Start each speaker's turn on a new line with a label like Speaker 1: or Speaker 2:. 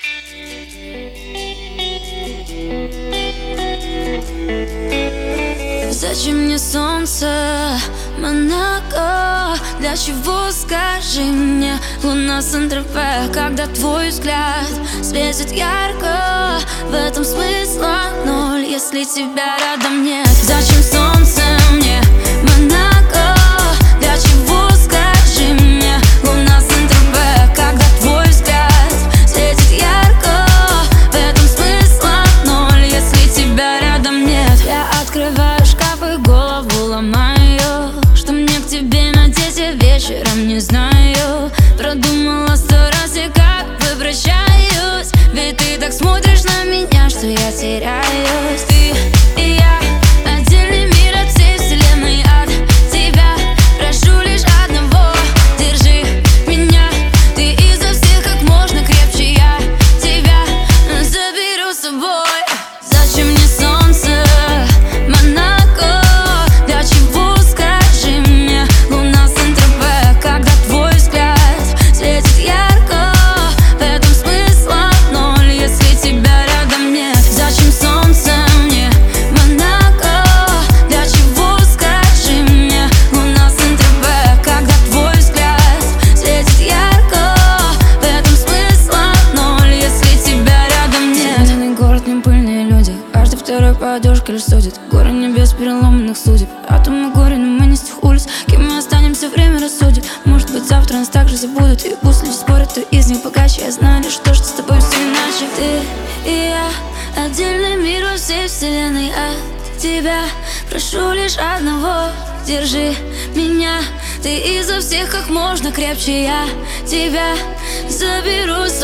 Speaker 1: Зачем мне солнце, Монако? Для чего, скажи мне, луна Сен-Тропе? Когда твой взгляд светит ярко, в этом смысла ноль, если тебя рядом нет. Зачем солнце мне, Монако? Для чего, скажи мне, луна Сен-Тропе? Когда твой взгляд светит ярко, в этом смысла ноль, если тебя рядом нет. Я открываю шкаф и голову ломаю, что мне к тебе надеть я вечером не знаю. Продумала 100 раз и как бы прощаюсь, ведь ты так смотришь на меня, что я теряюсь. Ты и я — отдельный мир от всей вселенной, от тебя прошу лишь одного: держи меня, ты изо всех как можно крепче, я тебя заберу с собой. Зачем мне солнце, Монако? Для чего, скажи мне, луна Сен-Тропе? Когда твой взгляд светит ярко, в этом смысла ноль, если тебя рядом нет. Зачем солнце мне, Монако? Для чего, скажи мне, луна Сен-Тропе? Когда твой взгляд светит ярко, в этом смысла ноль, если тебя рядом нет. Зеленый город, не пыльные люди, каждый второй подушка лишь судит. Горы небес переломанных судеб, атомы горе, но мы не с тех улиц. Кем мы останемся, время рассудит. Может быть, завтра нас также забудут, и пусть люди спорят, кто из них богаче. Я знаю лишь то, что с тобой все иначе. Ты и я — отдельный мир во всей вселенной, от тебя прошу лишь одного: держи меня, ты изо всех как можно крепче, я тебя заберу с